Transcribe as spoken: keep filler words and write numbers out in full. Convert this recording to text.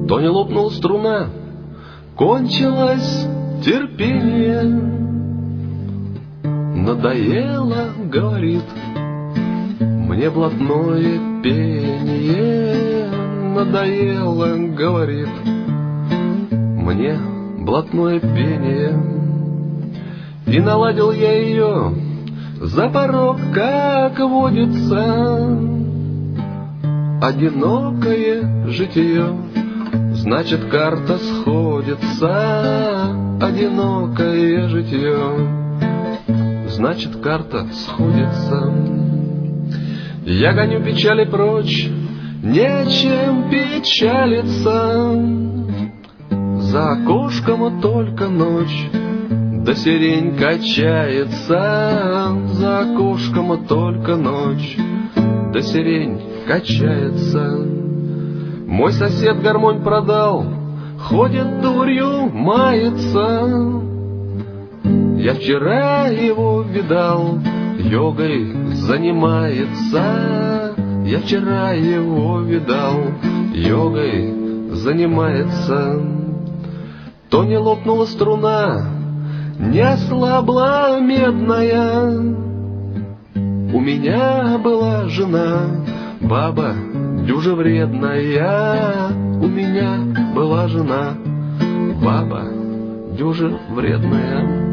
То не лопнула струна, кончилось терпение. Надоело, говорит, мне блатное пение. Надоело, говорит, мне блатное пение. И наладил я ее за порог, как водится. Одинокое житие, значит, карта сходится. Одинокое житие, значит, карта сходится. Я гоню печали прочь, нечем печалиться. За окошком только ночь, да сирень качается. За окошком только ночь, да сирень качается. Мой сосед гармонь продал, ходит дурью, мается. Я вчера его видал, йогой занимается. Я вчера его видал, йогой занимается. То не лопнула струна, не ослабла медная. У меня была жена, баба дюже вредная. У меня была жена, баба дюже вредная.